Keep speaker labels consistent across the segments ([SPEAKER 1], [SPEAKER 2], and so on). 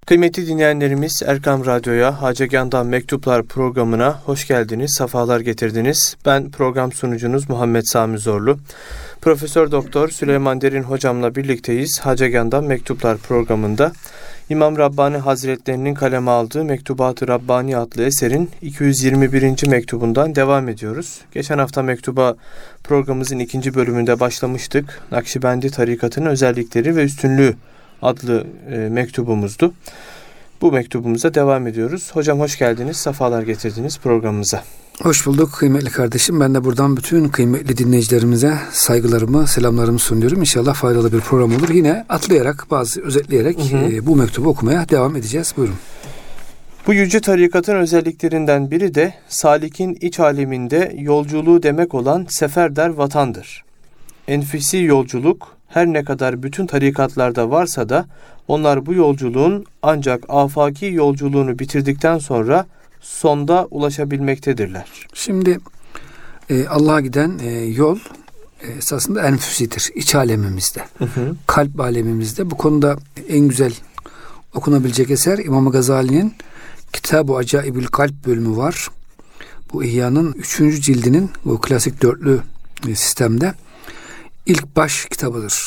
[SPEAKER 1] Kıymetli dinleyenlerimiz, Erkam Radyo'ya Hacegan'dan Mektuplar programına hoş geldiniz, sefalar getirdiniz. Ben program sunucunuz Muhammed Sami Zorlu. Profesör Doktor Süleyman Derin hocamla birlikteyiz. Hacegan'dan Mektuplar programında İmam Rabbani Hazretlerinin kaleme aldığı Mektubat-ı Rabbani adlı eserin 221. mektubundan devam ediyoruz. Geçen hafta mektuba programımızın 2. bölümünde başlamıştık. Nakşibendi tarikatının özellikleri ve üstünlüğü adlı mektubumuzdu. Bu mektubumuza devam ediyoruz. Hocam hoş geldiniz, sefalar getirdiniz programımıza.
[SPEAKER 2] Hoş bulduk kıymetli kardeşim. Ben de buradan bütün kıymetli dinleyicilerimize saygılarımı, selamlarımı sunuyorum. İnşallah faydalı bir program olur. Yine atlayarak, özetleyerek bu mektubu okumaya devam edeceğiz. Buyurun.
[SPEAKER 1] Bu yüce tarikatın özelliklerinden biri de salikin iç aleminde yolculuğu demek olan seferder vatandır. Enfisi yolculuk her ne kadar bütün tarikatlarda varsa da onlar bu yolculuğun ancak afaki yolculuğunu bitirdikten sonra sonda ulaşabilmektedirler.
[SPEAKER 2] Şimdi Allah'a giden yol esasında enfüsidir. İç alemimizde, kalp alemimizde. Bu konuda en güzel okunabilecek eser İmam Gazali'nin Kitab-ı Acaibül Kalp bölümü var. Bu İhya'nın 3. cildinin o klasik dörtlü sistemde ilk baş kitabıdır.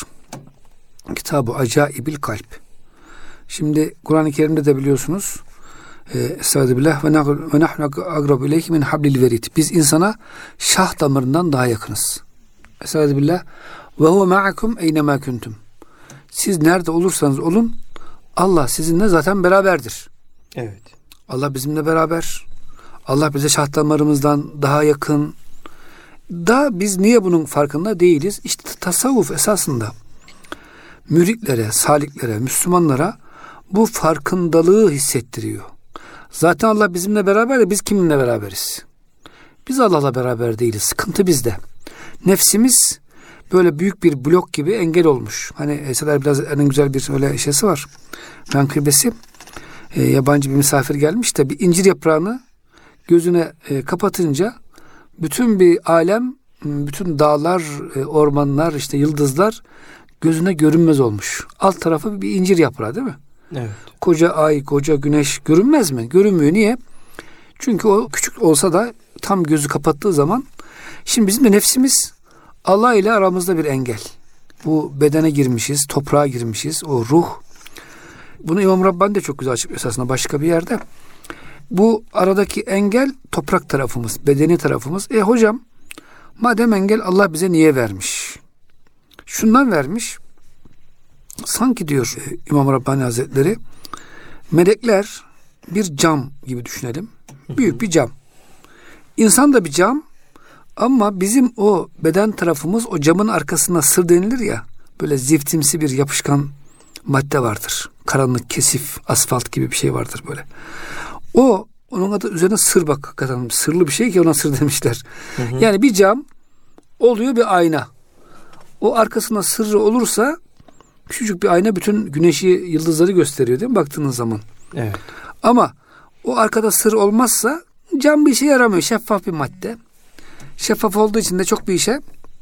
[SPEAKER 2] Kitab-ı Acaibil Kalp. Şimdi Kur'an-ı Kerim'de de biliyorsunuz Estağfirullah ve nahnu agrabu ileyhi min hablil verid. Biz insana şah damarından daha yakınız. Estağfirullah ve huve ma'akum eynemâ kuntum. Siz nerede olursanız olun Allah sizinle zaten beraberdir.
[SPEAKER 1] Evet.
[SPEAKER 2] Allah bizimle beraber. Allah bize şah damarımızdan daha yakın. Da biz niye bunun farkında değiliz? İşte tasavvuf esasında müritlere, saliklere, Müslümanlara bu farkındalığı hissettiriyor. Zaten Allah bizimle beraber de biz kiminle beraberiz? Biz Allah'la beraber değiliz. Sıkıntı bizde. Nefsimiz böyle büyük bir blok gibi engel olmuş. Hani Eserler biraz en güzel bir öyle şeysi var. Menkıbesi. Yabancı bir misafir gelmiş de bir incir yaprağını gözüne kapatınca bütün bir alem, bütün dağlar, ormanlar, işte yıldızlar gözüne görünmez olmuş. Alt tarafı bir incir yaprağı değil mi?
[SPEAKER 1] Evet.
[SPEAKER 2] Koca ay, koca güneş görünmez mi? Görünmüyor. Niye? Çünkü o küçük olsa da tam gözü kapattığı zaman şimdi bizim de nefsimiz Allah ile aramızda bir engel. Bu bedene girmişiz, toprağa girmişiz, o ruh. Bunu İmam Rabbani de çok güzel açıklıyor esasında başka bir yerde. Bu aradaki engel toprak tarafımız, bedeni tarafımız. Hocam madem engel Allah bize niye vermiş? Şundan vermiş. Sanki diyor İmam Rabbani Hazretleri, melekler bir cam gibi düşünelim. Büyük bir cam. İnsan da bir cam ama bizim o beden tarafımız o camın arkasına sır denilir ya, böyle ziftimsi bir yapışkan madde vardır. Karanlık, kesif, asfalt gibi bir şey vardır böyle. Onun adı üzerine sır, bak hakikaten sırlı bir şey ki ona sır demişler. Yani bir cam oluyor bir ayna. O arkasında sırrı olursa küçücük bir ayna bütün güneşi, yıldızları gösteriyor değil mi baktığınız zaman?
[SPEAKER 1] Evet.
[SPEAKER 2] Ama o arkada sır olmazsa cam bir işe yaramıyor. Şeffaf bir madde. Şeffaf olduğu için de çok bir işe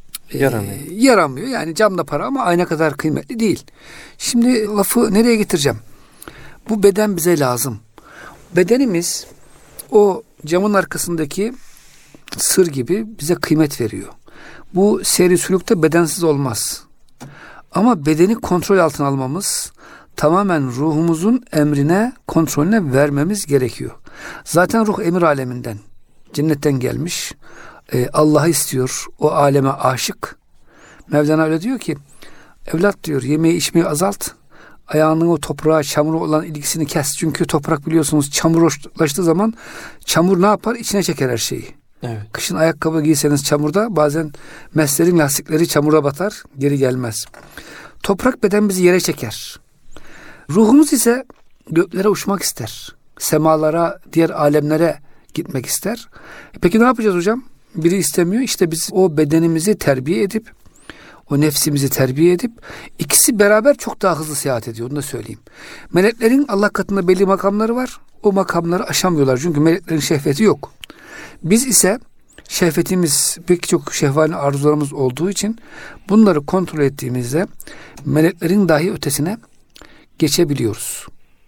[SPEAKER 2] yaramıyor. Yani cam da para ama ayna kadar kıymetli değil. Şimdi lafı nereye getireceğim? Bu beden bize lazım. Bedenimiz o camın arkasındaki sır gibi bize kıymet veriyor. Bu seyri sülükte bedensiz olmaz. Ama bedeni kontrol altına almamız, tamamen ruhumuzun emrine, kontrolüne vermemiz gerekiyor. Zaten ruh emir aleminden, cennetten gelmiş. Allah'ı istiyor, o aleme aşık. Mevlana öyle diyor ki, evlat diyor yemeği içmeyi azalt. Ayağının o toprağa, çamura olan ilgisini kes. Çünkü toprak biliyorsunuz çamurlaştığı zaman çamur ne yapar? İçine çeker her şeyi.
[SPEAKER 1] Evet.
[SPEAKER 2] Kışın ayakkabı giyseniz çamurda bazen meslerin lastikleri çamura batar, geri gelmez. Toprak beden bizi yere çeker. Ruhumuz ise göklere uçmak ister. Semalara, diğer alemlere gitmek ister. Peki ne yapacağız hocam? Biri istemiyor. İşte biz o bedenimizi terbiye edip, o nefsimizi terbiye edip ikisi beraber çok daha hızlı seyahat ediyor. Onu da söyleyeyim. Meleklerin Allah katında belli makamları var. O makamları aşamıyorlar. Çünkü meleklerin şehveti yok. Biz ise şehvetimiz, pek çok şehvani arzularımız olduğu için bunları kontrol ettiğimizde meleklerin dahi ötesine geçebiliyoruz.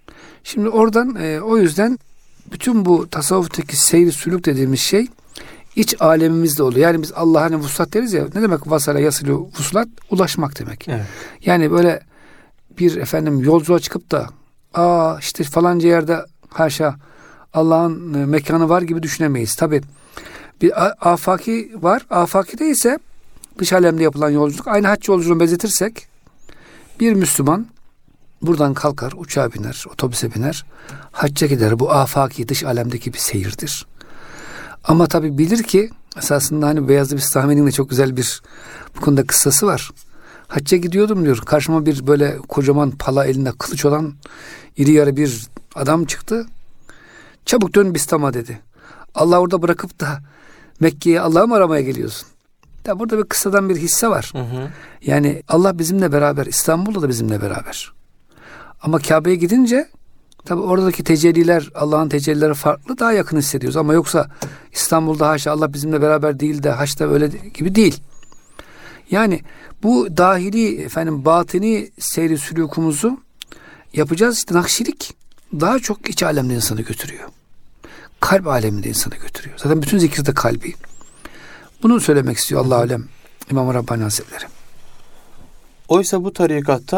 [SPEAKER 2] Şimdi oradan o yüzden bütün bu tasavvuftaki seyri sülük dediğimiz şey iç alemimizde oluyor. Yani biz Allah'a hani vuslat deriz ya. Ne demek vasale yasılü vuslat? Ulaşmak demek.
[SPEAKER 1] Evet.
[SPEAKER 2] Yani böyle bir yolculuğa çıkıp da işte falanca yerde haşa Allah'ın mekanı var gibi düşünemeyiz. Tabii bir afaki var. Afakide ise dış alemde yapılan yolculuk. Aynı hac yolculuğunu benzetirsek bir Müslüman buradan kalkar, uçağa biner, otobüse biner, hacca gider. Bu afaki dış alemdeki bir seyirdir. Ama tabii bilir ki esasında hani Beyazlı Bistami'nin de çok güzel bir bu konuda kıssası var. Hacca gidiyordum diyor. Karşıma bir böyle kocaman pala elinde kılıç olan iri yarı bir adam çıktı. Çabuk dön Bistam'a dedi. Allah orada bırakıp da Mekke'ye Allah'ı mı aramaya geliyorsun? Ya burada bir kıssadan bir hisse var.
[SPEAKER 1] Hı hı.
[SPEAKER 2] Yani Allah bizimle beraber, İstanbul'da da bizimle beraber. Ama Kabe'ye gidince tabii oradaki tecelliler, Allah'ın tecellileri farklı, daha yakın hissediyoruz. Ama yoksa İstanbul'da haşa Allah bizimle beraber değil de haçta öyle gibi değil. Yani bu dahili batini seyri sülûkumuzu yapacağız. İşte Nakşilik daha çok iç alemde insanı götürüyor. Kalp aleminde insanı götürüyor. Zaten bütün zikir de kalbi. Bunu söylemek istiyor Allah alem İmam-ı Rabbani Hazretleri.
[SPEAKER 1] Oysa bu tarikatta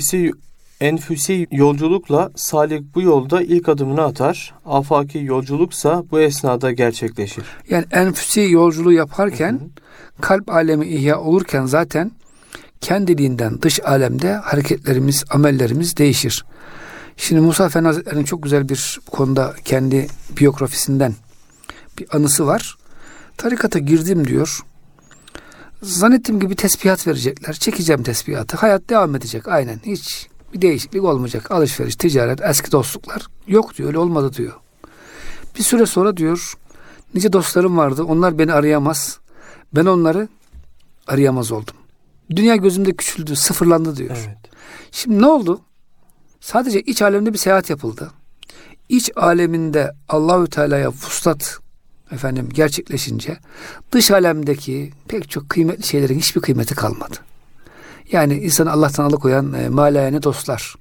[SPEAKER 1] enfüsi yolculukla salik bu yolda ilk adımını atar. Afaki yolculuksa bu esnada gerçekleşir.
[SPEAKER 2] Yani enfüsi yolculuğu yaparken kalp alemi ihya olurken zaten kendiliğinden dış alemde hareketlerimiz, amellerimiz değişir. Şimdi Musa Efendi Hazretleri'nin çok güzel bir konuda kendi biyografisinden bir anısı var. Tarikata girdim diyor. Zannettiğim gibi tesbihat verecekler. Çekeceğim tesbihatı. Hayat devam edecek aynen. Hiç bir değişiklik olmayacak. Alışveriş, ticaret, eski dostluklar. Yok diyor. Öyle olmadı diyor. Bir süre sonra diyor nice dostlarım vardı. Onlar beni arayamaz. Ben onları arayamaz oldum. Dünya gözümde küçüldü, sıfırlandı diyor.
[SPEAKER 1] Evet.
[SPEAKER 2] Şimdi ne oldu? Sadece iç alemde bir seyahat yapıldı. İç aleminde Allahü Teala'ya vuslat gerçekleşince dış alemdeki pek çok kıymetli şeylerin hiçbir kıymeti kalmadı. Yani insanı Allah'tan alıkoyan malayane dostlar.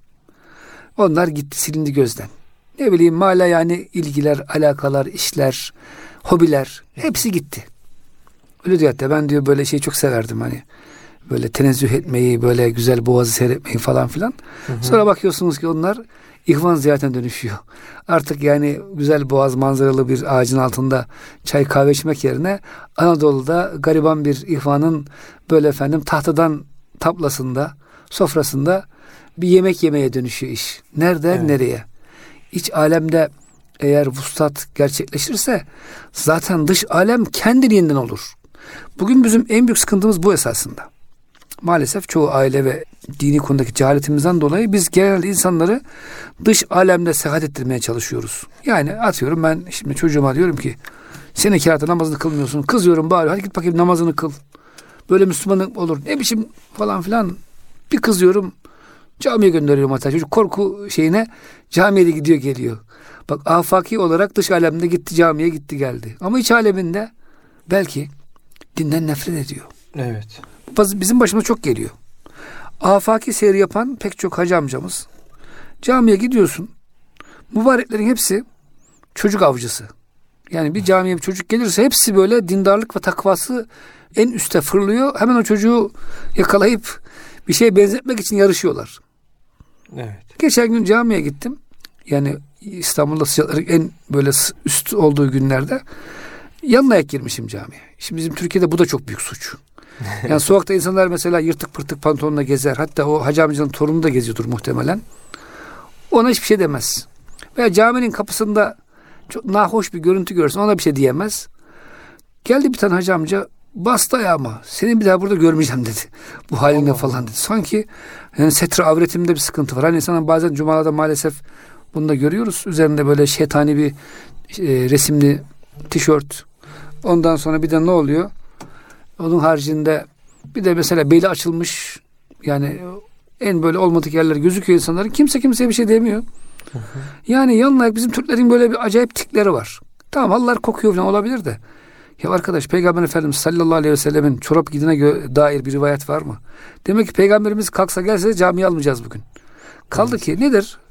[SPEAKER 2] Onlar gitti, silindi gözden. Ne bileyim malayane ilgiler, alakalar, işler, hobiler hepsi gitti. Öyle diyor hatta ben diyor böyle şeyi çok severdim hani. Böyle tenezzüh etmeyi, böyle güzel boğazı seyretmeyi falan filan. Hı hı. Sonra bakıyorsunuz ki onlar ihvan ziyaretine dönüşüyor. Artık yani güzel boğaz manzaralı bir ağacın altında çay kahve içmek yerine Anadolu'da gariban bir ihvanın böyle tahtadan tablasında, sofrasında bir yemek yemeye dönüşüyor iş. Nereden evet. Nereye? İç alemde eğer vuslat gerçekleşirse zaten dış alem kendiliğinden olur. Bugün bizim en büyük sıkıntımız bu esasında. Maalesef çoğu aile ve dini konudaki cehaletimizden dolayı biz genelde insanları dış alemde seyahat ettirmeye çalışıyoruz. Yani atıyorum ben şimdi çocuğuma diyorum ki sen 2 rekât namazını kılmıyorsun. Kızıyorum bari hadi git bakayım namazını kıl. Böyle Müslümanlık olur. Ne biçim falan filan. Bir kızıyorum camiye gönderiyorum hatta çocuk korku şeyine camiye de gidiyor geliyor. Bak afaki olarak dış alemde gitti camiye gitti geldi. Ama iç aleminde belki dinden nefret ediyor.
[SPEAKER 1] Evet.
[SPEAKER 2] Bizim başımıza çok geliyor. Afaki seyir yapan pek çok hacı amcamız. Camiye gidiyorsun. Mübareklerin hepsi çocuk avcısı. Yani bir camiye bir çocuk gelirse hepsi böyle dindarlık ve takvası en üste fırlıyor. Hemen o çocuğu yakalayıp bir şeye benzetmek için yarışıyorlar.
[SPEAKER 1] Evet.
[SPEAKER 2] Geçen gün camiye gittim. Yani İstanbul'da sıcakların en böyle üst olduğu günlerde yanına ayak girmişim camiye. Şimdi bizim Türkiye'de bu da çok büyük suç. Yani sokakta insanlar mesela yırtık pırtık pantolonla gezer. Hatta o hacı amcanın torunu da geziyordur muhtemelen. Ona hiçbir şey demez. Veya caminin kapısında çok nahoş bir görüntü görürsen ona bir şey diyemez. Geldi bir tane hacı amca bastı ayağıma. Seni bir daha burada görmeyeceğim dedi. Bu haline falan dedi. Sanki yani setre avretimde bir sıkıntı var. Hani insanın bazen cumalarda maalesef bunu da görüyoruz. Üzerinde böyle şeytani bir resimli tişört. Ondan sonra bir de ne oluyor? Onun haricinde bir de mesela beli açılmış yani en böyle olmadık yerler gözüküyor insanların. Kimse kimseye bir şey demiyor. Hı hı. Yani yanına bizim Türklerin böyle bir acayip tikleri var. Tamam halılar kokuyor falan olabilir de. Ya arkadaş Peygamber Efendimiz sallallahu aleyhi ve sellemin çorap giydiğine dair bir rivayet var mı? Demek ki Peygamberimiz kalksa gelse camiye almayacağız bugün. Kaldı ki nedir?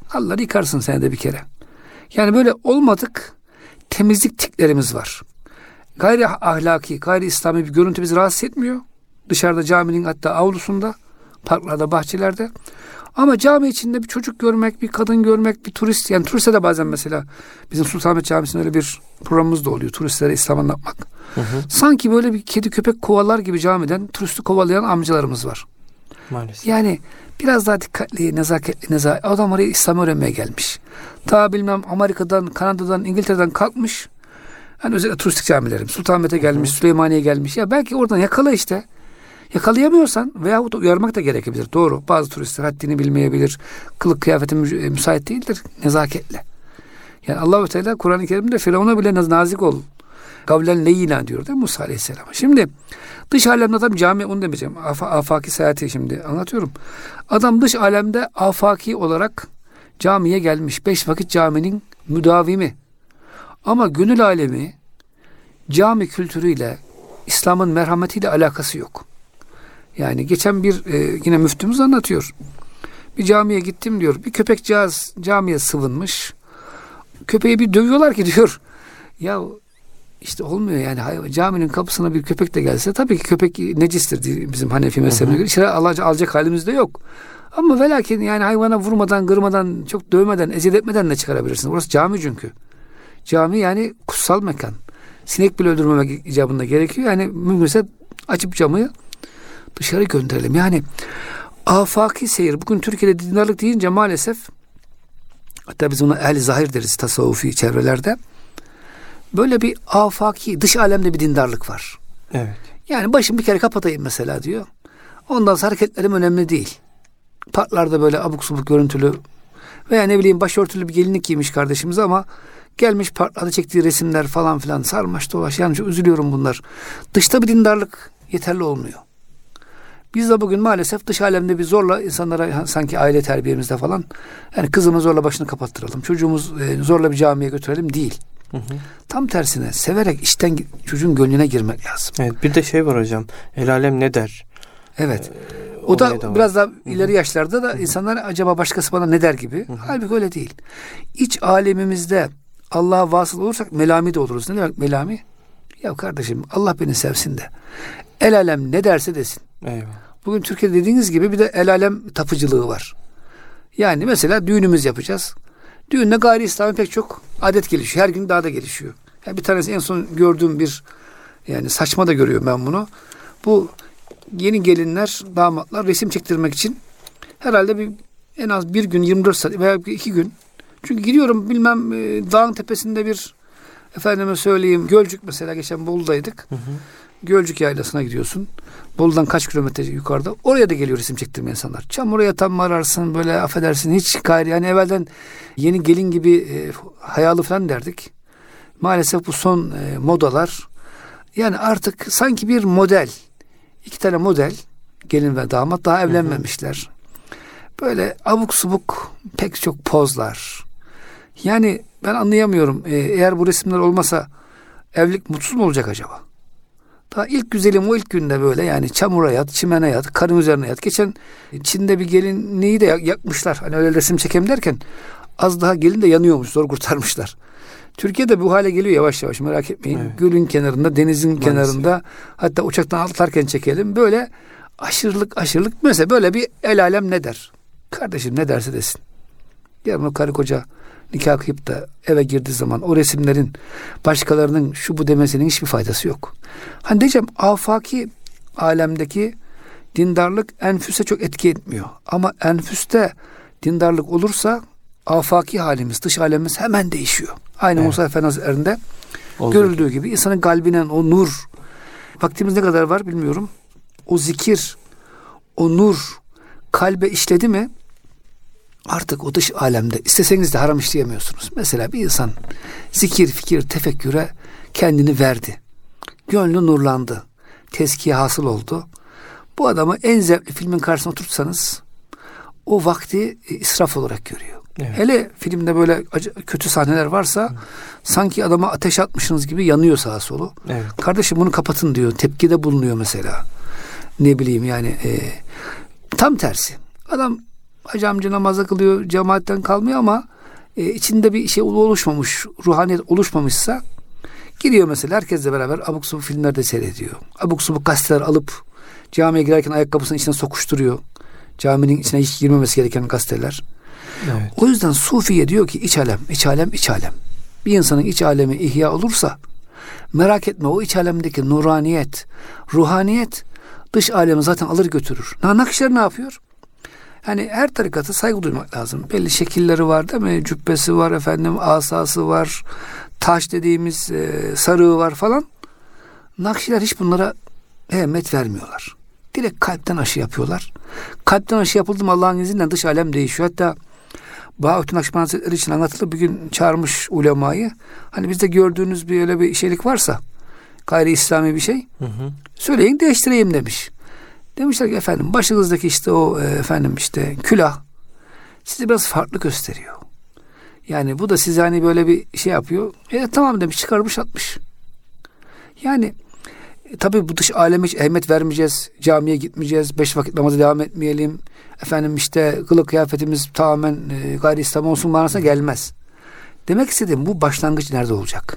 [SPEAKER 2] Allah'ını yıkarsın senede bir kere. Yani böyle olmadık temizlik tiklerimiz var. Gayri ahlaki, gayri İslami bir görüntü bizi rahatsız etmiyor. Dışarıda caminin hatta avlusunda, parklarda, bahçelerde. Ama cami içinde bir çocuk görmek, bir kadın görmek, bir turist. Yani turiste de bazen mesela bizim Sultanahmet Camisi'nde öyle bir programımız da oluyor. Turistlere İslam anlatmak. Sanki böyle bir kedi köpek kovalar gibi camiden turisti kovalayan amcalarımız var.
[SPEAKER 1] Maalesef.
[SPEAKER 2] Yani biraz daha dikkatli, nezaketli. Adam oraya İslam öğrenmeye gelmiş. Ta bilmem Amerika'dan, Kanada'dan, İngiltere'den kalkmış. Yani özellikle turistik camilerim. Sultanahmet'e gelmiş, Süleymaniye'ye gelmiş. Ya belki oradan yakala işte. Yakalayamıyorsan veyahut uyarmak da gerekebilir. Doğru. Bazı turistler haddini bilmeyebilir. Kılık kıyafeti müsait değildir. Nezaketle. Yani Allah-u Teala Kur'an-ı Kerim'de Firavun'a bile nazik ol. Kavlen leyyina diyor değil mi Musa Aleyhisselam'a? Şimdi dış alemde adam cami, onu demeyeceğim. Afaki seyahati şimdi anlatıyorum. Adam dış alemde afaki olarak camiye gelmiş. 5 vakit caminin müdavimi. Ama gönül alemi cami kültürüyle, İslam'ın merhametiyle alakası yok. Yani geçen bir yine müftümüz anlatıyor. Bir camiye gittim diyor. Bir köpekcağız camiye sıvınmış. Köpeği bir dövüyorlar ki diyor. Ya işte olmuyor yani. Caminin kapısına bir köpek de gelse tabii ki köpek necistir diye bizim Hanefi mezhebine göre. İçeri alacak halimiz de yok. Ama velakin yani hayvana vurmadan, kırmadan, çok dövmeden, eziyet etmeden de çıkarabilirsiniz. Burası cami çünkü. Cami yani kutsal mekan. Sinek bile öldürmemek icabında gerekiyor. Yani mümkünse açıp camı dışarı gönderelim. Yani afaki seyir. Bugün Türkiye'de dindarlık deyince maalesef, hatta biz ona ehl-i zahir deriz tasavvufi çevrelerde. Böyle bir afaki, dış alemde bir dindarlık var.
[SPEAKER 1] Evet.
[SPEAKER 2] Yani başımı bir kere kapatayım mesela diyor. Ondan sonra hareketlerim önemli değil. Parklarda böyle abuk subuk görüntülü veya ne bileyim başörtülü bir gelinlik giymiş kardeşimiz ama gelmiş parklarda çektiği resimler falan filan sarmaş dolaş. Yani çok üzülüyorum bunlar. Dışta bir dindarlık yeterli olmuyor. Biz de bugün maalesef dış alemde bir zorla insanlara sanki aile terbiyemizde falan yani kızımı zorla başını kapattıralım. Çocuğumuz zorla bir camiye götürelim değil. Tam tersine severek içten çocuğun gönlüne girmek lazım.
[SPEAKER 1] Evet, bir de şey var hocam. El alem ne der?
[SPEAKER 2] Evet. O da biraz daha ileri yaşlarda da insanlar acaba başkası bana ne der gibi. Halbuki öyle değil. İç alemimizde Allah'a vasıl olursak melami de oluruz. Ne demek melami? Ya kardeşim Allah beni sevsin de. El alem ne derse desin.
[SPEAKER 1] Eyvallah.
[SPEAKER 2] Bugün Türkiye'de dediğiniz gibi bir de el alem tapıcılığı var. Yani mesela düğünümüz yapacağız. Düğünde gayri İslami pek çok adet gelişiyor. Her gün daha da gelişiyor. Yani bir tanesi en son gördüğüm bir yani saçma da görüyorum ben bunu. Bu yeni gelinler, damatlar resim çektirmek için herhalde en az bir gün 24 saat veya 2 gün. Çünkü gidiyorum bilmem dağın tepesinde bir efendime söyleyeyim Gölcük mesela geçen Bolu'daydık. Gölcük yaylasına gidiyorsun. Bolu'dan kaç kilometre yukarıda. Oraya da geliyor resim çektirmeye insanlar. Çamura yatan mı ararsın böyle affedersin hiç gayri. Yani evvelden yeni gelin gibi hayalı falan derdik. Maalesef bu son modalar yani artık sanki bir model. 2 tane model gelin ve damat daha evlenmemişler. Böyle abuk subuk pek çok pozlar. Yani ben anlayamıyorum. Eğer bu resimler olmasa evlilik mutsuz mu olacak acaba? Daha ilk güzelim o ilk günde böyle yani çamura yat, çimene yat, karın üzerine yat. Geçen Çin'de bir gelinliği de yakmışlar. Hani öyle resim çekem derken az daha gelin de yanıyormuş. Zor kurtarmışlar. Türkiye'de bu hale geliyor yavaş yavaş merak etmeyin. Evet. Gölün kenarında, denizin kenarında hatta uçaktan atlarken çekelim. Böyle aşırılık mesela böyle bir el alem ne der? Kardeşim ne derse desin. Yarın o karı koca nikah kıyıp da eve girdiği zaman o resimlerin başkalarının şu bu demesinin hiçbir faydası yok. Hani diyeceğim afaki alemdeki dindarlık enfüse çok etki etmiyor. Ama enfüste dindarlık olursa afaki halimiz, dış alemimiz hemen değişiyor. Aynı Musa Efendi Hazretleri'nde görüldüğü gibi insanın kalbine o nur, vaktimiz ne kadar var bilmiyorum. O zikir, o nur kalbe işledi mi artık o dış alemde isteseniz de haram işleyemiyorsunuz. Mesela bir insan zikir, fikir, tefekküre kendini verdi. Gönlü nurlandı. Tezkiye hasıl oldu. Bu adamı en zevkli filmin karşısına oturtsanız o vakti israf olarak görüyor. Evet. Hele filmde böyle kötü sahneler varsa sanki adama ateş atmışsınız gibi yanıyor sağa solu. Evet. Kardeşim bunu kapatın diyor. Tepkide bulunuyor mesela. Ne bileyim yani tam tersi. Adam Hacı amca namazı kılıyor, cemaatten kalmıyor ama içinde bir şey oluşmamış, ruhaniyet oluşmamışsa giriyor mesela herkesle beraber abuk subuk filmlerde seyrediyor. Abuk subuk gazeteler alıp camiye girerken ayakkabısının içine sokuşturuyor. Caminin içine hiç girmemesi gereken gazeteler.
[SPEAKER 1] Evet.
[SPEAKER 2] O yüzden Sufiye diyor ki iç alem, iç alem, iç alem. Bir insanın iç alemi ihya olursa merak etme, o iç alemdeki nuraniyet, ruhaniyet dış alemi zaten alır götürür. Nakşiler ne yapıyor? Yani her tarikata saygı duymak lazım. Belli şekilleri var değil mi? Cübbesi var efendim, asası var, taş dediğimiz sarığı var falan. Nakşiler hiç bunlara ehemmiyet vermiyorlar. Direkt kalpten aşı yapıyorlar. Kalpten aşı yapıldı mı Allah'ın izniyle dış alem değişiyor. Hatta Bahattin Nakşibend Hazretleri için anlatılır. Bir gün çağırmış ulemayı. Hani bizde gördüğünüz bir öyle bir şeylik varsa, gayri İslami bir şey, söyleyin değiştireyim demiş. Demişler ki efendim başınızdaki işte o külah sizi biraz farklı gösteriyor. Yani bu da size hani böyle bir şey yapıyor. Tamam demiş, çıkarmış atmış. Yani tabii bu dış aleme hiç ehemmiyet vermeyeceğiz. Camiye gitmeyeceğiz. 5 vakit namaza devam etmeyelim. Efendim işte kılık kıyafetimiz tamamen gayri İslam olsun manasına gelmez. Demek istediğim bu başlangıç nerede olacak?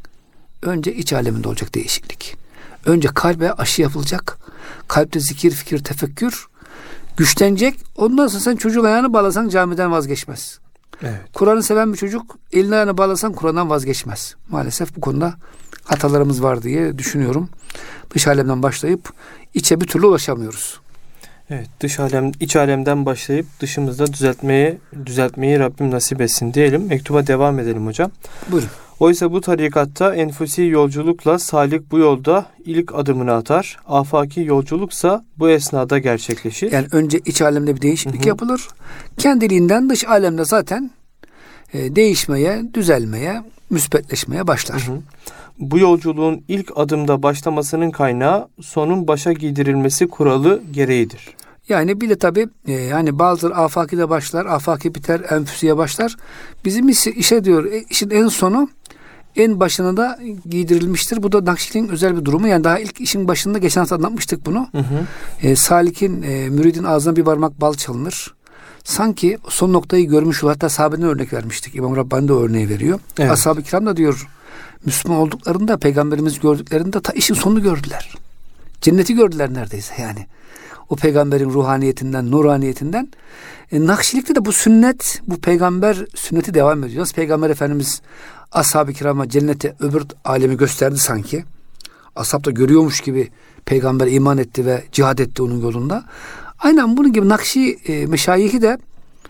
[SPEAKER 2] Önce iç aleminde olacak değişiklik. Önce kalbe aşı yapılacak. Kalpte zikir, fikir, tefekkür güçlenecek. Ondan sonra sen çocuğun ayağını bağlasan camiden vazgeçmez.
[SPEAKER 1] Evet.
[SPEAKER 2] Kur'an'ı seven bir çocuk elini ayağını bağlasan Kur'an'dan vazgeçmez. Maalesef bu konuda hatalarımız var diye düşünüyorum. Dış alemden başlayıp içe bir türlü ulaşamıyoruz.
[SPEAKER 1] Evet, iç alemden başlayıp dışımızda düzeltmeyi Rabbim nasip etsin diyelim. Mektuba devam edelim hocam.
[SPEAKER 2] Buyurun.
[SPEAKER 1] Oysa bu tarikatta enfusi yolculukla salik bu yolda ilk adımını atar. Afaki yolculuksa bu esnada gerçekleşir.
[SPEAKER 2] Yani önce iç alemde bir değişiklik yapılır. Kendiliğinden dış alemde zaten değişmeye, düzelmeye, müsbetleşmeye başlar.
[SPEAKER 1] Bu yolculuğun ilk adımda başlamasının kaynağı sonun başa giydirilmesi kuralı gereğidir.
[SPEAKER 2] Yani bir de tabii yani bazıları afakide başlar, afaki biter, enfüsiye başlar. Bizim işe diyor işin en sonu en başına da giydirilmiştir. Bu da Nakşiliğin özel bir durumu. Yani daha ilk işin başında geçen hafta anlatmıştık bunu. Salik'in müridin ağzına bir parmak bal çalınır. Sanki son noktayı görmüş olur. Hatta sahabeden örnek vermiştik. İmam Rabbani de örneği veriyor.
[SPEAKER 1] Evet.
[SPEAKER 2] Ashab-ı kiram da diyor Müslüman olduklarında, peygamberimiz gördüklerinde ta işin sonunu gördüler. Cenneti gördüler neredeyse yani. O peygamberin ruhaniyetinden, nuraniyetinden. Nakşilikte de bu sünnet, bu peygamber sünneti devam ediyor. Nasıl Peygamber Efendimiz ashab-ı kirama cennete, öbür alemi gösterdi sanki. Ashab da görüyormuş gibi peygamber iman etti ve cihad etti onun yolunda. Aynen bunun gibi Nakşi meşayihi de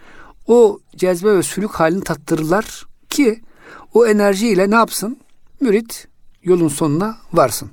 [SPEAKER 2] o cezbe ve sülük halini tattırırlar ki o enerjiyle ne yapsın? Mürit yolun sonuna varsın.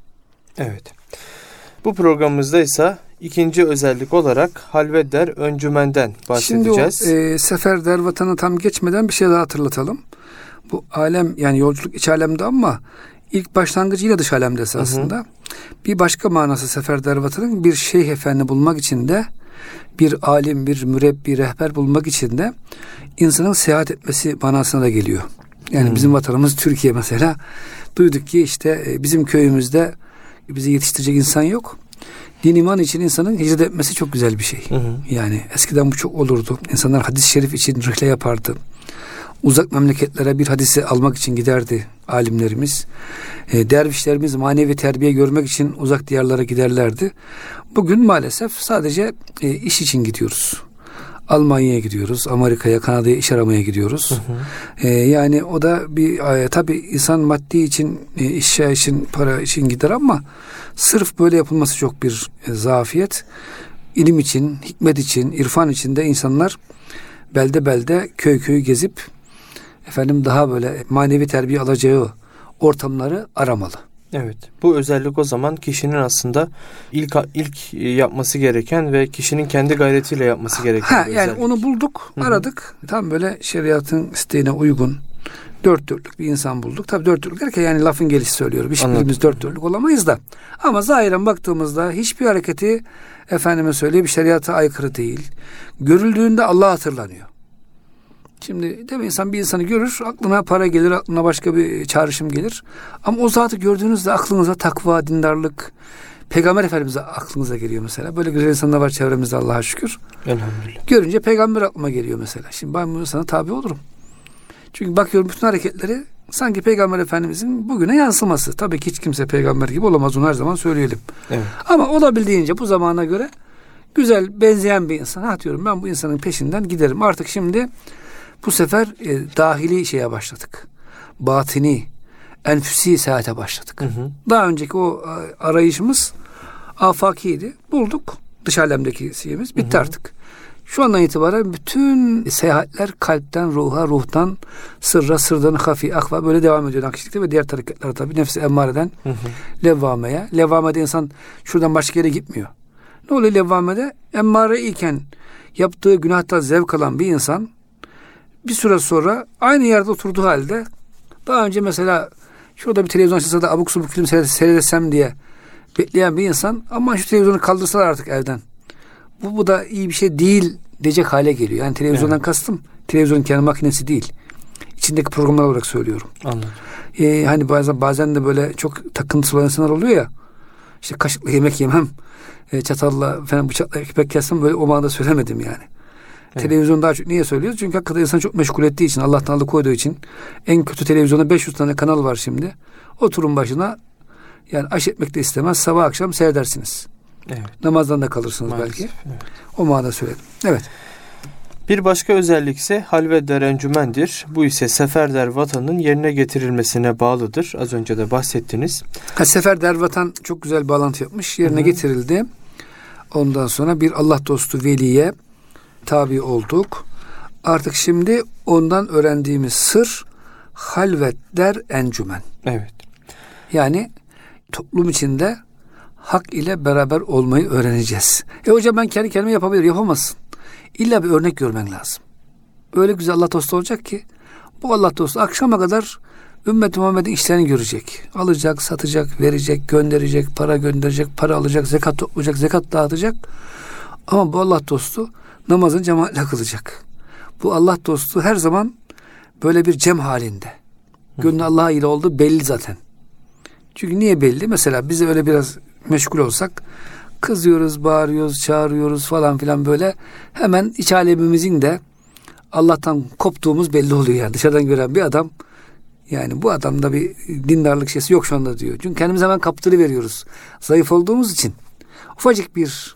[SPEAKER 1] Evet. Bu programımızda ise ikinci özellik olarak halvedder öncümenden bahsedeceğiz.
[SPEAKER 2] Şimdi o sefer dervatanı tam geçmeden bir şey daha hatırlatalım. Bu alem yani yolculuk iç alemde ama ilk başlangıcı yine dış alemde esasında. Bir başka manası sefer dervatanın bir şeyh efendi bulmak için de bir alim, bir mürebbi, rehber bulmak için de insanın seyahat etmesi manasına da geliyor. Yani bizim vatanımız Türkiye mesela. Duyduk ki işte bizim köyümüzde bizi yetiştirecek insan yok. Din iman için insanın hicret etmesi çok güzel bir şey. Yani eskiden bu çok olurdu. İnsanlar hadis-i şerif için rihle yapardı. Uzak memleketlere bir hadisi almak için giderdi alimlerimiz. Dervişlerimiz manevi terbiye görmek için uzak diyarlara giderlerdi. Bugün maalesef sadece iş için gidiyoruz. Almanya'ya gidiyoruz, Amerika'ya, Kanada'ya iş aramaya gidiyoruz. Yani o da bir tabii insan maddi için, iş için, para için gider ama sırf böyle yapılması çok bir zafiyet. İlim için, hikmet için, irfan için de insanlar belde belde köy köy gezip daha böyle manevi terbiye alacağı ortamları aramalı.
[SPEAKER 1] Evet. Bu özellik o zaman kişinin aslında ilk yapması gereken ve kişinin kendi gayretiyle yapması gereken bir
[SPEAKER 2] yani
[SPEAKER 1] özellik.
[SPEAKER 2] onu bulduk, aradık. Tam böyle şeriatın isteğine uygun dört dörtlük bir insan bulduk. Tabii dört dörtlük derken yani lafın gelişi söylüyorum. Hiçbirimiz dört dörtlük olamayız da. Ama zahiren baktığımızda hiçbir hareketi efendime söyleyeyim şeriata aykırı değil. Görüldüğünde Allah hatırlanıyor. Şimdi değil mi bir insanı görür, aklına para gelir, aklına başka bir çağrışım gelir. Ama o zatı gördüğünüzde aklınıza takva, dindarlık, Peygamber Efendimiz aklınıza geliyor mesela. Böyle güzel insanlar var çevremizde Allah'a şükür.
[SPEAKER 1] Elhamdülillah.
[SPEAKER 2] Görünce peygamber aklıma geliyor mesela. Şimdi ben bunu sana tabi olurum. Çünkü bakıyorum bütün hareketleri sanki Peygamber Efendimizin bugüne yansıması. Tabii ki hiç kimse peygamber gibi olamaz, onu her zaman söyleyelim.
[SPEAKER 1] Evet.
[SPEAKER 2] Ama olabildiğince bu zamana göre güzel benzeyen bir insan. Diyorum ben bu insanın peşinden giderim. Artık şimdi bu sefer dahili şeye başladık. Batini, enfüsi seyahate başladık. Daha önceki o arayışımız afakiydi. Bulduk. Dış alemdeki şeyimiz. Bitti artık. Şu andan itibaren bütün seyahatler kalpten ruha, ruhtan sırra, sırdan hafi, akva böyle devam ediyor Nakşilik'te ve diğer tarikatlar tabii. Nefsi emmareden levvameye. Levvamede insan şuradan başka yere gitmiyor. Ne oluyor levvamede? Emmare iken yaptığı günahtan zevk alan bir insan bir süre sonra aynı yerde oturduğu halde daha önce mesela şurada bir televizyon açılsa da abuk subuk film seyretsem diye bekleyen bir insan ama şu televizyonu kaldırsalar artık evden. Bu da iyi bir şey değil diyecek hale geliyor. Yani televizyondan kastım televizyonun kendi makinesi değil. İçindeki programlar olarak söylüyorum.
[SPEAKER 1] Anladım.
[SPEAKER 2] Hani bazen de böyle çok takıntısı olan insanlar oluyor ya. İşte kaşıkla yemek yemem. Çatalla falan bıçakla ekmek kesmem. Böyle o manada söylemedim yani. Evet. Televizyon daha çok niye söylüyoruz? Çünkü hakikaten insanı çok meşgul ettiği için, Allah'tan alıkoyduğu için en kötü televizyonda 500 tane kanal var şimdi. Oturun başına yani aş etmek de istemez. Sabah akşam seyredersiniz. Evet. Namazdan da kalırsınız maalesef, belki. Evet. O manada söyledim. Evet.
[SPEAKER 1] Bir başka özellik ise halvet der encümendir. Bu ise sefer der vatanın yerine getirilmesine bağlıdır. Az önce de bahsettiniz.
[SPEAKER 2] Sefer der vatan çok güzel bağlantı yapmış. Yerine getirildi. Ondan sonra bir Allah dostu veliye tabi olduk. Artık şimdi ondan öğrendiğimiz sır halvet der encümen.
[SPEAKER 1] Evet.
[SPEAKER 2] Yani toplum içinde hak ile beraber olmayı öğreneceğiz. Hocam ben kendi kendime yapabilirim. Yapamazsın. İlla bir örnek görmen lazım. Öyle güzel Allah dostu olacak ki bu Allah dostu akşama kadar ümmet-i Muhammed'in işlerini görecek. Alacak, satacak, verecek, gönderecek, para gönderecek, para alacak, zekat toplayacak, zekat dağıtacak. Ama bu Allah dostu namazın cemaatle kılacak. Bu Allah dostu her zaman böyle bir cem halinde. Gönlü Allah ile olduğu belli zaten. Çünkü niye belli? Mesela bize öyle biraz meşgul olsak kızıyoruz, bağırıyoruz, çağırıyoruz falan filan böyle. Hemen iç alemimizin de Allah'tan koptuğumuz belli oluyor yani. Dışarıdan gören bir adam yani bu adamda bir dindarlık şeysi yok şu anda diyor. Çünkü kendimiz hemen kaptırıveriyoruz. Zayıf olduğumuz için. Ufacık bir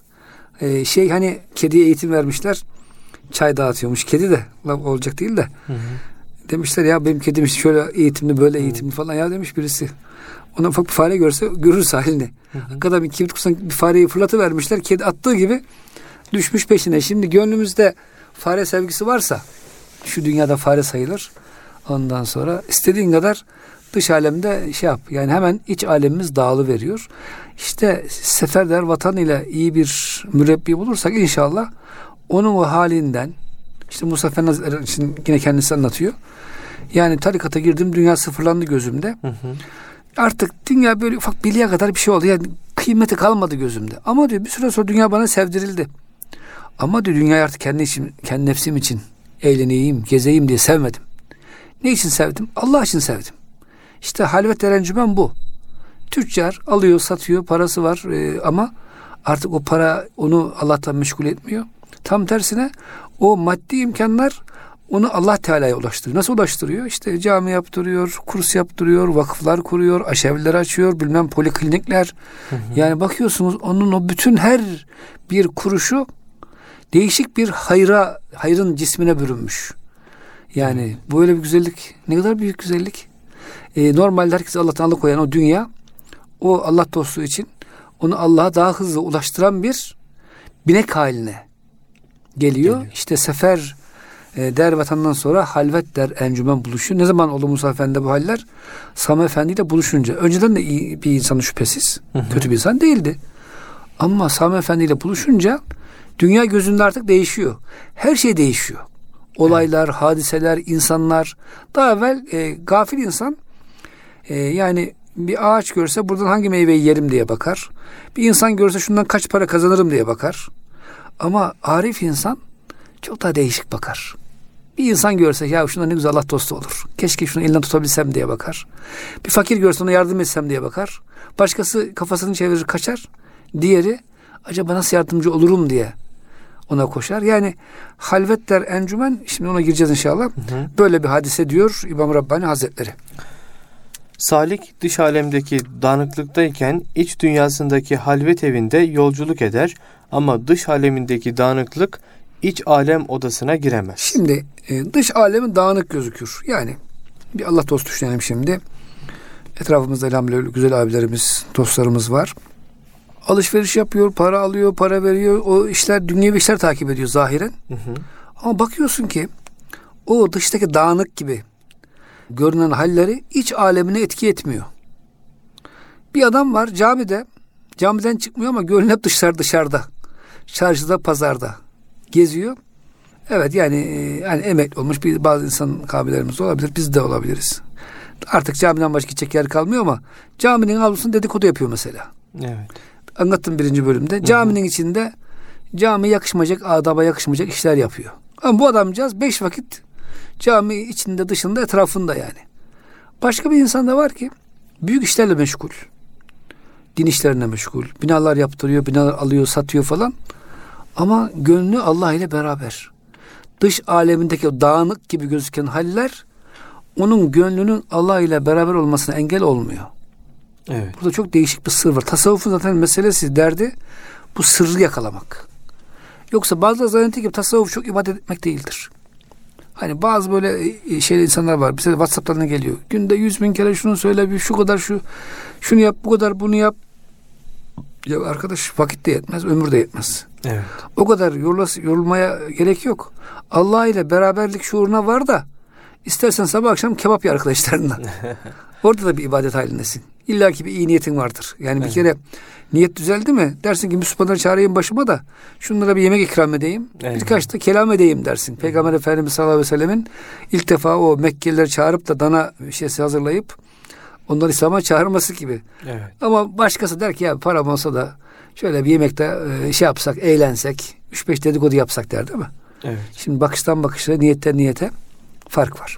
[SPEAKER 2] şey hani kediye eğitim vermişler. Çay dağıtıyormuş. Kedi de olacak değil de. Demişler ya benim kedim işte şöyle eğitimli böyle eğitimli falan ya demiş birisi. Ona ufak bir fare görse görür halini. Hakikaten bir kim tutsan bir fareyi fırlatıvermişler. Kedi attığı gibi düşmüş peşine. Şimdi gönlümüzde fare sevgisi varsa şu dünyada fare sayılır. Ondan sonra istediğin kadar dış alemde şey yap. Yani hemen iç alemimiz dağılıveriyor. İşte sefer der vatan ile iyi bir mürebbi bulursak inşallah onun o halinden işte Musa Efendi Hazretleri için yine kendisi anlatıyor. Yani tarikata girdim dünya sıfırlandı gözümde. Artık dünya böyle ufak bilyeye kadar bir şey oldu. Yani kıymeti kalmadı gözümde. Ama diyor bir süre sonra dünya bana sevdirildi. Ama diyor dünyayı artık kendi nefsim için eğleneyim, gezeyim diye sevmedim. Ne için sevdim? Allah için sevdim. İşte halvet der encümen bu. Tüccar alıyor, satıyor, parası var ama artık o para onu Allah'tan meşgul etmiyor. Tam tersine o maddi imkanlar onu Allah Teala'ya ulaştırıyor. Nasıl ulaştırıyor? İşte cami yaptırıyor, kurs yaptırıyor, vakıflar kuruyor, aşevler açıyor, bilmem poliklinikler. Yani bakıyorsunuz onun o bütün her bir kuruşu değişik bir hayrın cismine bürünmüş. Yani böyle bir güzellik, ne kadar büyük güzellik. Normalde herkes Allah'tan alıkoyan o dünya, o Allah dostu için onu Allah'a daha hızlı ulaştıran bir binek haline geliyor. İşte sefer der vatandan sonra halvet der encümen buluşuyor. Ne zaman oldu Musa Efendi bu haller? Sami Efendi ile buluşunca. Önceden de iyi bir insanı şüphesiz. Kötü bir insan değildi. Ama Sami Efendi ile buluşunca dünya gözünde artık değişiyor. Her şey değişiyor. Olaylar, hadiseler, insanlar. Daha evvel gafil insan yani bir ağaç görse buradan hangi meyveyi yerim diye bakar. Bir insan görse şundan kaç para kazanırım diye bakar. Ama arif insan çok daha değişik bakar. Bir insan görse ya şundan ne güzel Allah dostu olur. Keşke şunu elinden tutabilsem diye bakar. Bir fakir görse ona yardım etsem diye bakar. Başkası kafasını çevirir kaçar. Diğeri acaba nasıl yardımcı olurum diye ona koşar. Yani halvet der encümen, şimdi ona gireceğiz inşallah. Böyle bir hadise diyor İmam Rabbani Hazretleri.
[SPEAKER 1] Salik dış alemdeki dağınıklıktayken iç dünyasındaki halvet evinde yolculuk eder ama dış alemindeki dağınıklık iç alem odasına giremez.
[SPEAKER 2] Şimdi dış alemin dağınık gözükür. Yani bir Allah dostu düşünelim şimdi. Etrafımızda elhamdülillah güzel abilerimiz, dostlarımız var. Alışveriş yapıyor, para alıyor, para veriyor. O işler, dünyevi işler takip ediyor zahiren. Ama bakıyorsun ki o dıştaki dağınık gibi görünen halleri iç alemine etki etmiyor. Bir adam var camiden çıkmıyor ama gönlü hep dışarıda. Çarşıda, pazarda geziyor. Evet, yani emekli olmuş bazı insan kabilerimiz olabilir. Biz de olabiliriz. Artık camiden başka gidecek yer kalmıyor ama caminin avlusunda dedikodu yapıyor mesela.
[SPEAKER 1] Evet.
[SPEAKER 2] Anlattım 1. bölümde. Caminin içinde camiye yakışmayacak, adaba yakışmayacak işler yapıyor. Ama bu adamcağız 5 vakit cami içinde, dışında, etrafında yani. Başka bir insan da var ki büyük işlerle meşgul. Din işlerine meşgul. Binalar yaptırıyor, binalar alıyor, satıyor falan. Ama gönlü Allah ile beraber. Dış alemindeki o dağınık gibi gözüken haller onun gönlünün Allah ile beraber olmasına engel olmuyor.
[SPEAKER 1] Evet.
[SPEAKER 2] Burada çok değişik bir sır var. Tasavvufun zaten meselesi, derdi bu sırrı yakalamak. Yoksa bazıları zannediyor ki tasavvuf çok ibadet etmek değildir. Hani bazı böyle insanlar var. Bize WhatsApp'tan geliyor. Günde 100.000 kere şunu söyle, şu kadar şunu yap, bu kadar bunu yap. Ya arkadaş, vakit de yetmez, ömür de yetmez.
[SPEAKER 1] Evet.
[SPEAKER 2] O kadar yorulmaya gerek yok. Allah ile beraberlik şuuruna var da istersen sabah akşam kebap ye arkadaşlarınla. Orada da bir ibadet halindesin. İlla ki bir iyi niyetin vardır. Yani bir kere niyet düzeldi mi? Dersin ki Müslümanları çağırayım başıma da şunlara bir yemek ikram edeyim. Evet. Birkaç da kelam edeyim dersin. Peygamber Efendimiz sallallahu aleyhi ve sellemin ilk defa o Mekkelileri çağırıp da dana şeysi hazırlayıp onları İslam'a çağırması gibi. Evet. Ama başkası der ki ya param olsa da şöyle bir yemekte yapsak, eğlensek, 3-5 dedikodu yapsak der, değil mi? Evet. Şimdi bakıştan bakışa, niyetten niyete fark var.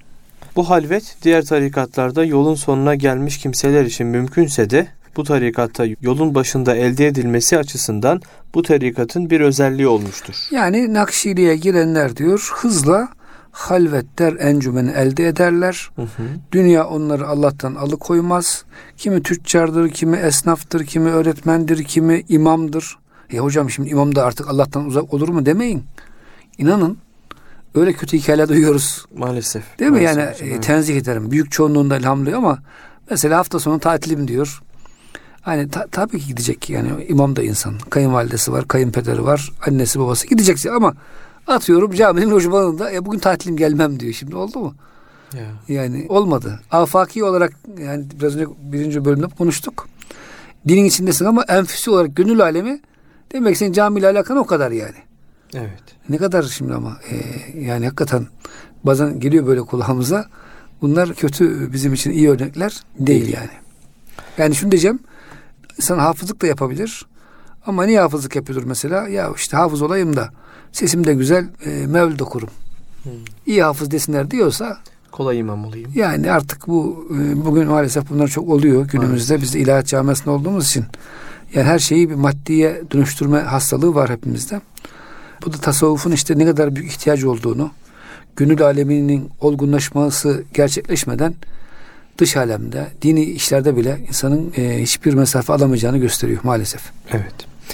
[SPEAKER 1] Bu halvet diğer tarikatlarda yolun sonuna gelmiş kimseler için mümkünse de bu tarikatta yolun başında elde edilmesi açısından bu tarikatın bir özelliği olmuştur.
[SPEAKER 2] Yani Nakşiliğe girenler diyor hızla halvet der encümeni elde ederler. Dünya onları Allah'tan alıkoymaz. Kimi tüccardır, kimi esnaftır, kimi öğretmendir, kimi imamdır. Hocam şimdi imam da artık Allah'tan uzak olur mu demeyin. İnanın öyle kötü hikayeler duyuyoruz.
[SPEAKER 1] Maalesef.
[SPEAKER 2] Değil mi? Yani
[SPEAKER 1] evet.
[SPEAKER 2] Tenzih ederim. Büyük çoğunluğunda elhamdülillah ama mesela hafta sonu tatilim diyor. Hani tabii ki gidecek. Yani imam da insan. Kayınvalidesi var, kayınpederi var, annesi babası gidecek ama atıyorum caminin lojmanında bugün tatilim gelmem diyor. Şimdi oldu mu? Yani olmadı. Afaki olarak yani biraz önce 1. bölümde konuştuk. Dinin içindesin ama enfüsi olarak gönül alemi demek ki senin camiyle alakan o kadar yani.
[SPEAKER 1] Evet.
[SPEAKER 2] Ne kadar şimdi ama yani hakikaten bazen geliyor böyle kulağımıza. Bunlar kötü, bizim için iyi örnekler değil yani. Yani şunu diyeceğim. İnsan hafızlık da yapabilir. Ama niye hafızlık yapıyordur mesela? Ya işte hafız olayım da sesim de güzel, mevlid okurum. İyi hafız desinler diyorsa
[SPEAKER 1] kolay imam olayım.
[SPEAKER 2] Yani artık bugün maalesef bunlar çok oluyor günümüzde. Maalesef. Biz de ilahiyat camiasında olduğumuz için yani her şeyi bir maddiye dönüştürme hastalığı var hepimizde. Bu da tasavvufun işte ne kadar büyük ihtiyacı olduğunu, gönül aleminin olgunlaşması gerçekleşmeden dış alemde, dini işlerde bile insanın hiçbir mesafe alamayacağını gösteriyor maalesef.
[SPEAKER 1] Evet.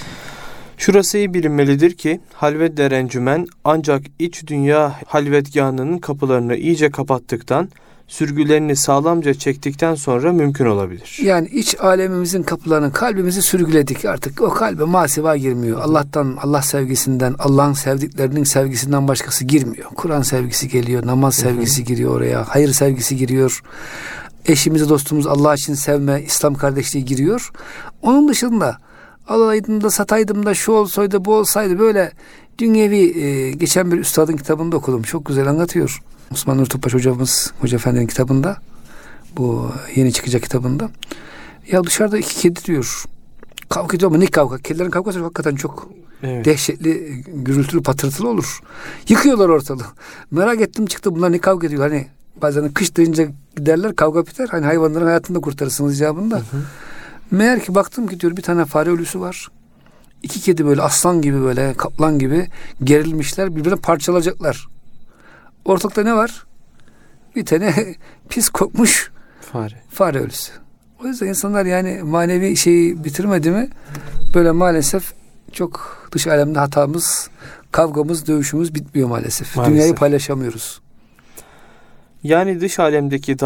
[SPEAKER 1] Şurası iyi bilinmelidir ki halvet der encümen ancak iç dünya halvetgâhının kapılarını iyice kapattıktan, sürgülerini sağlamca çektikten sonra mümkün olabilir.
[SPEAKER 2] Yani iç alemimizin kapılarını, kalbimizi sürgüledik artık. O kalbe masiva girmiyor. Allah'tan, Allah sevgisinden, Allah'ın sevdiklerinin sevgisinden başkası girmiyor. Kur'an sevgisi geliyor, namaz sevgisi giriyor oraya, hayır sevgisi giriyor. Eşimizi, dostumuzu Allah için sevme, İslam kardeşliği giriyor. Onun dışında alaydım da sataydım da şu olsaydı bu olsaydı böyle dünyevi geçen bir üstadın kitabında okudum. Çok güzel anlatıyor. Osman Nur Topbaş hocamız, Hoca Efendi'nin kitabında, bu yeni çıkacak kitabında. Ya dışarıda 2 kedi diyor. Kavga ediyor ama ne kavga? Kedilerin kavgası hakikaten çok dehşetli, gürültülü, patırtılı olur. Yıkıyorlar ortalığı. Merak ettim çıktı bunlar ne kavga ediyor? Hani bazen kış deyince giderler kavga biter. Hani hayvanların hayatını da kurtarırsınız icabında. Meğer ki baktım ki diyor bir tane fare ölüsü var. 2 kedi böyle aslan gibi böyle kaplan gibi gerilmişler, birbirine parçalayacaklar. Ortalıkta ne var? Bir tane pis kokmuş fare ölüsü. O yüzden insanlar yani manevi şeyi bitirmedi mi böyle maalesef çok dış alemde hatamız, kavgamız, dövüşümüz bitmiyor maalesef. Dünyayı paylaşamıyoruz.
[SPEAKER 1] Yani dış alemdeki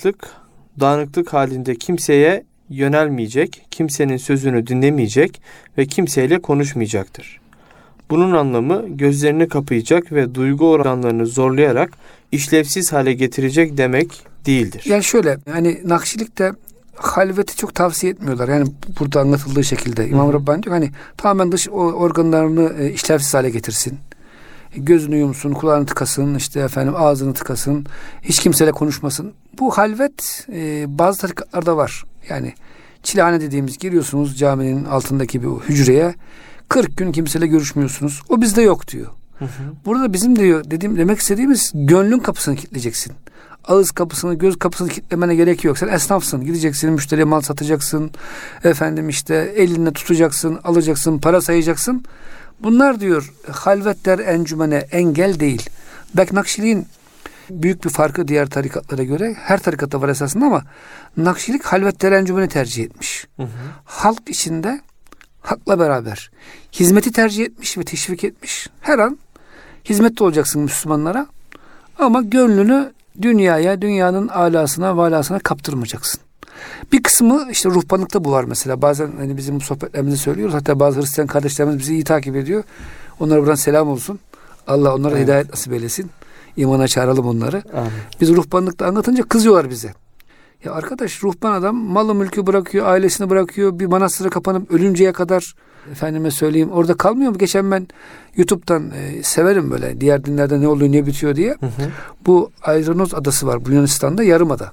[SPEAKER 1] dağınıklık halinde kimseye yönelmeyecek, kimsenin sözünü dinlemeyecek ve kimseyle konuşmayacaktır. Bunun anlamı gözlerini kapayacak ve duygu organlarını zorlayarak işlevsiz hale getirecek demek değildir.
[SPEAKER 2] Yani şöyle, yani Nakşilik'te halveti çok tavsiye etmiyorlar. Yani burada anlatıldığı şekilde. İmam Rabbani diyor hani tamamen dış organlarını işlevsiz hale getirsin. Gözünü yumsun, kulağını tıkasın, işte efendim ağzını tıkasın, hiç kimseyle konuşmasın. Bu halvet bazı tarikatlarda var. Yani çilehane dediğimiz, giriyorsunuz caminin altındaki bir hücreye, 40 gün kimseyle görüşmüyorsunuz. O bizde yok diyor. Burada bizim diyor demek istediğimiz gönlün kapısını kilitleyeceksin. Ağız kapısını, göz kapısını kilitlemene gerek yok. Sen esnafsın. Gideceksin, müşteriye mal satacaksın. Efendim işte elinle tutacaksın, alacaksın, para sayacaksın. Bunlar diyor halvetler encümene engel değil. Belki Nakşiliğin büyük bir farkı diğer tarikatlara göre. Her tarikatta var esasında ama Nakşilik halvetler encümeni tercih etmiş. Halk içinde hakla beraber hizmeti tercih etmiş ve teşvik etmiş. Her an hizmette olacaksın Müslümanlara ama gönlünü dünyaya, dünyanın alasına, valasına kaptırmayacaksın. Bir kısmı işte ruhbanlıkta bu var mesela. Bazen hani bizim sohbetlerimizde söylüyoruz. Hatta bazı Hristiyan kardeşlerimiz bizi iyi takip ediyor. Onlara buradan selam olsun. Allah onlara hidayet nasip eylesin. İmana çağıralım onları. Amin. Biz ruhbanlıkta anlatınca kızıyorlar bize. Ya arkadaş, ruhban adam malı mülkü bırakıyor, ailesini bırakıyor. Bir manastıra kapanıp ölünceye kadar efendime söyleyeyim orada kalmıyor mu? Geçen ben YouTube'dan severim böyle diğer dinlerde ne oluyor ne bitiyor diye. Bu Ayranos adası var bu Yunanistan'da, yarımada.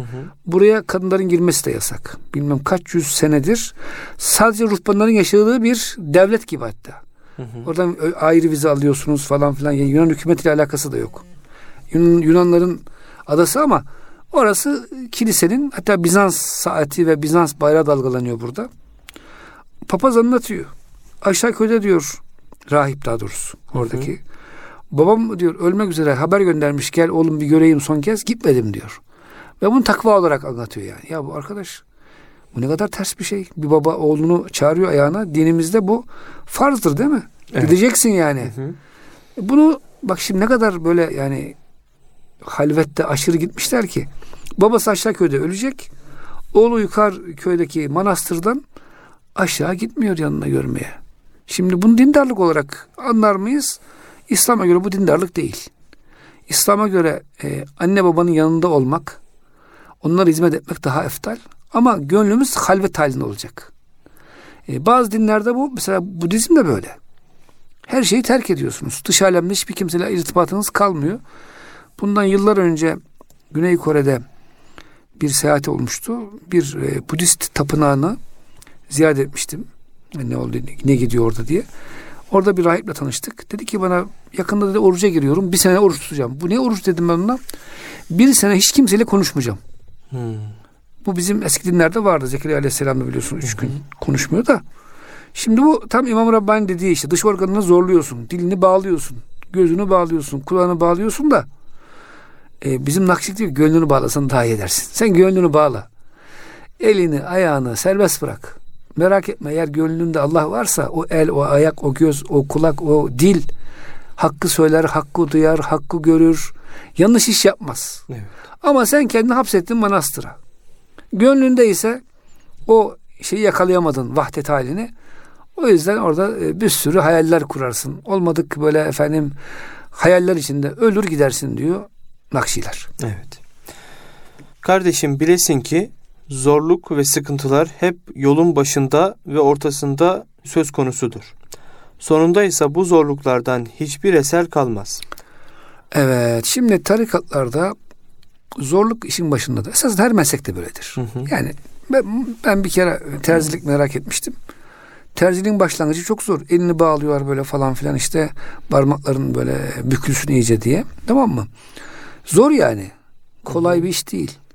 [SPEAKER 2] Buraya kadınların girmesi de yasak. Bilmem kaç yüz senedir sadece ruhbanların yaşadığı bir devlet gibi hatta. Oradan ayrı vize alıyorsunuz falan filan. Yani Yunan hükümetiyle alakası da yok. Yunanların adası ama orası kilisenin, hatta Bizans saati ve Bizans bayrağı dalgalanıyor burada. Papaz anlatıyor. Aşağı köyde diyor, rahip daha doğrusu oradaki. Babam diyor ölmek üzere, haber göndermiş, gel oğlum bir göreyim son kez, gitmedim diyor. Ve bunu takva olarak anlatıyor yani. Ya bu arkadaş, bu ne kadar ters bir şey. Bir baba oğlunu çağırıyor ayağına. Dinimizde bu farzdır değil mi? Evet. Gideceksin yani. Bunu bak şimdi ne kadar böyle yani halvette aşırı gitmişler ki. Babası aşağı köyde ölecek. Oğlu yukarı köydeki manastırdan aşağı gitmiyor yanına görmeye. Şimdi bunu dindarlık olarak anlar mıyız? İslam'a göre bu dindarlık değil. İslam'a göre anne babanın yanında olmak, onlara hizmet etmek daha eftal. Ama gönlümüz halvet halinde olacak. Bazı dinlerde bu, mesela Budizm de böyle. Her şeyi terk ediyorsunuz. Dış alemde hiçbir kimseyle irtibatınız kalmıyor. Bundan yıllar önce Güney Kore'de bir seyahat olmuştu. Bir Budist tapınağını ziyaret etmiştim. Ne oldu, ne gidiyor orada diye. Orada bir rahiple tanıştık. Dedi ki bana, yakında dedi oruca giriyorum. 1 sene oruç tutacağım. Bu ne oruç dedim ben ona. 1 sene hiç kimseyle konuşmayacağım. Bu bizim eski dinlerde vardı. Zekeriya Aleyhisselam'da biliyorsun 3 gün konuşmuyor da. Şimdi bu tam İmam Rabbani dediği işte, dış organını zorluyorsun. Dilini bağlıyorsun. Gözünü bağlıyorsun. Kulağını bağlıyorsun da bizim Nakşilik diyor, gönlünü bağlasan daha iyi edersin. Sen gönlünü bağla. Elini, ayağını serbest bırak. Merak etme, eğer gönlünde Allah varsa o el, o ayak, o göz, o kulak, o dil hakkı söyler, hakkı duyar, hakkı görür. Yanlış iş yapmaz. Evet. Ama sen kendini hapsettin manastıra. Gönlünde ise o şeyi yakalayamadın, vahdet halini. O yüzden orada bir sürü hayaller kurarsın. Olmadık böyle efendim hayaller içinde ölür gidersin diyor Nakşiler.
[SPEAKER 1] Evet. Kardeşim, bilesin ki zorluk ve sıkıntılar hep yolun başında ve ortasında söz konusudur. Sonunda ise bu zorluklardan hiçbir eser kalmaz.
[SPEAKER 2] Evet, şimdi tarikatlarda zorluk işin başındadır. Esasında her meslekte böyledir. Yani ben bir kere terzilik merak etmiştim. Terziliğin başlangıcı çok zor. Elini bağlıyorlar böyle falan filan, işte parmakların böyle bükülsün iyice diye. Tamam mı? Zor yani. Kolay bir iş değil.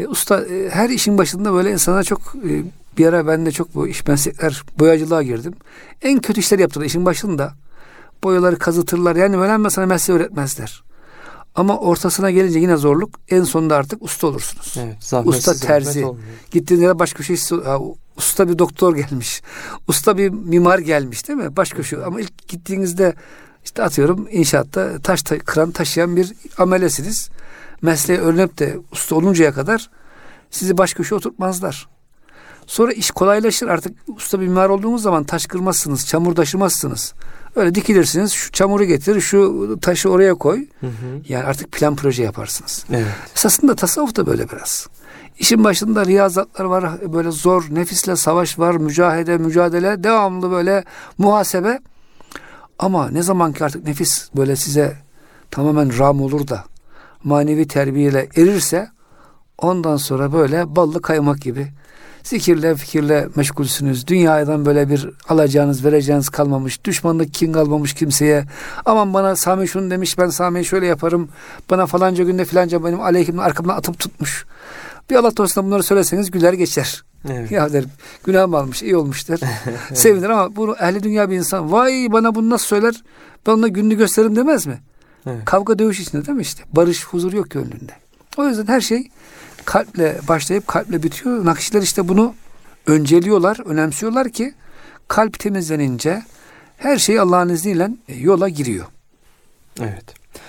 [SPEAKER 2] Usta her işin başında böyle insana çok bir ara ben de çok bu iş meslekler boyacılığa girdim. En kötü işleri yaptılar işin başında. Boyaları kazıtırlar. Yani öğrenme sana mesleği öğretmezler. Ama ortasına gelince yine zorluk. En sonunda artık usta olursunuz.
[SPEAKER 1] Evet,
[SPEAKER 2] usta terzi. Gittiğinde başka bir şey, usta bir doktor gelmiş. Usta bir mimar gelmiş değil mi? Başka şey. Ama ilk gittiğinizde işte atıyorum inşaatta kıran taşıyan bir amelesiniz. Mesleği öğrenip de usta oluncaya kadar sizi baş köşeye oturtmazlar. Sonra iş kolaylaşır. Artık usta bir mimar olduğunuz zaman taş kırmazsınız, çamur taşımazsınız. Öyle dikilirsiniz. Şu çamuru getir, şu taşı oraya koy. Yani artık plan proje yaparsınız.
[SPEAKER 1] Evet.
[SPEAKER 2] Esasında tasavvuf da böyle biraz. İşin başında riyazatlar var. Böyle zor, nefisle savaş var. Mücadele. Devamlı böyle muhasebe. Ama ne zaman ki artık nefis böyle size tamamen ram olur da manevi terbiyeyle erirse ondan sonra böyle ballı kaymak gibi zikirle fikirle meşgulsünüz. Dünyadan böyle bir alacağınız vereceğiniz kalmamış. Düşmanlık kin kalmamış kimseye. Aman bana Sami şunu demiş, ben Sami'yi şöyle yaparım. Bana falanca günde filanca benim aleyhimden arkamdan atıp tutmuş. Bir Allah dostuna bunları söyleseniz güler geçer.
[SPEAKER 1] Evet.
[SPEAKER 2] Ya derim günahımı almış, iyi olmuş der. Sevinir ama bunu ehli dünya bir insan vay bana bunu nasıl söyler? Ben ona gününü gösteririm demez mi?
[SPEAKER 1] Evet.
[SPEAKER 2] Kavga dövüş içinde değil mi işte? Barış, huzur yok gönlünde. O yüzden her şey kalple başlayıp kalple bitiyor. Nakşiler işte bunu önceliyorlar, önemsiyorlar ki kalp temizlenince her şey Allah'ın izniyle yola giriyor.
[SPEAKER 1] Evet.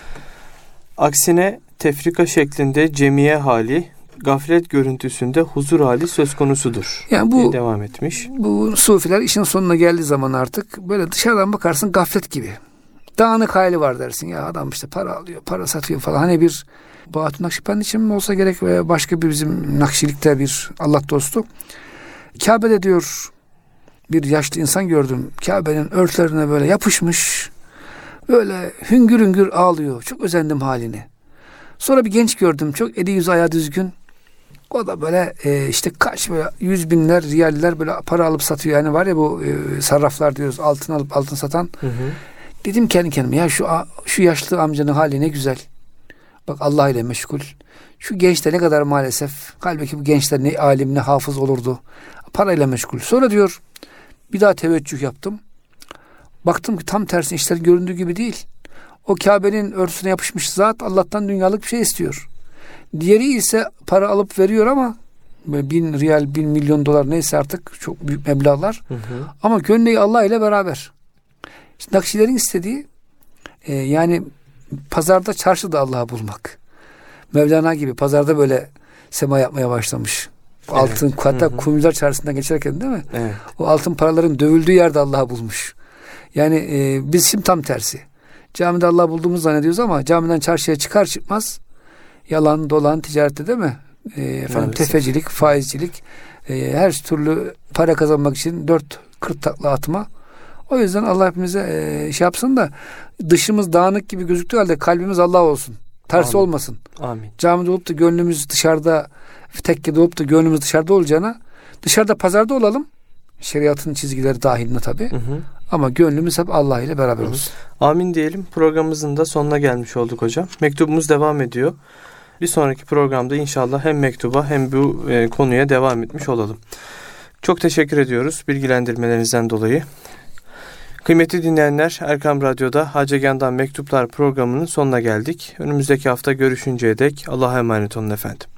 [SPEAKER 1] Aksine tefrika şeklinde cemiye hali, gaflet görüntüsünde huzur hali söz konusudur.
[SPEAKER 2] Yani bu
[SPEAKER 1] devam etmiş.
[SPEAKER 2] Bu sufiler işin sonuna geldiği zaman artık böyle dışarıdan bakarsın gaflet gibi. Dağınık hali var dersin. Ya adam işte para alıyor, para satıyor falan. Hani bir Bahattin Nakşibendi için mi olsa gerek veya başka bir bizim Nakşilikte bir Allah dostu. Kabe'de diyor bir yaşlı insan gördüm. Kabe'nin örtülerine böyle yapışmış. Böyle hüngür hüngür ağlıyor. Çok özendim haline. Sonra bir genç gördüm. Çok eli yüzü ayağı düzgün. O da böyle işte kaç böyle 100 binler riyaller böyle para alıp satıyor. Yani var ya bu sarraflar diyoruz. Altın alıp altın satan. Hı. Dedim kendi kendime ya şu yaşlı amcanın hali ne güzel. Bak Allah ile meşgul. Şu genç de ne kadar maalesef. Halbuki bu gençler ne alim ne hafız olurdu. Parayla meşgul. Sonra diyor bir daha teveccüh yaptım. Baktım ki tam tersine işler göründüğü gibi değil. O Kabe'nin örtüsüne yapışmış zat Allah'tan dünyalık bir şey istiyor. Diğeri ise para alıp veriyor ama 1000 riyal, 1000 milyon dolar neyse artık çok büyük meblağlar. Hı. Ama gönlü Allah ile beraber. İşte Nakşilerin istediği yani pazarda çarşıda Allah'ı bulmak. Mevlana gibi pazarda böyle sema yapmaya başlamış. Evet. Altın hatta Kumcular Çarşısı'ndan geçerken değil mi? Evet. O altın paraların dövüldüğü yerde Allah'ı bulmuş. Yani biz şimdi tam tersi. Camide Allah'ı bulduğumuzu zannediyoruz ama camiden çarşıya çıkar çıkmaz yalan dolan ticarette değil mi? Tefecilik, faizcilik, her türlü para kazanmak için 40 takla atma. O yüzden Allah hepimize şey yapsın da dışımız dağınık gibi gözüktüğü halde kalbimiz Allah olsun. Tersi
[SPEAKER 1] Amin.
[SPEAKER 2] Olmasın.
[SPEAKER 1] Amin.
[SPEAKER 2] Camide olup da gönlümüz dışarıda, tekkede olup da gönlümüz dışarıda olacağına dışarıda pazarda olalım. Şeriatın çizgileri dahilinde tabii. Hı. Ama gönlümüz hep Allah ile beraber olsun.
[SPEAKER 1] Amin diyelim. Programımızın da sonuna gelmiş olduk hocam. Mektubumuz devam ediyor. Bir sonraki programda inşallah hem mektuba hem bu konuya devam etmiş olalım. Çok teşekkür ediyoruz bilgilendirmelerinizden dolayı. Kıymetli dinleyenler, Erkam Radyo'da Hacegan'dan Mektuplar programının sonuna geldik. Önümüzdeki hafta görüşünceye dek Allah'a emanet olun efendim.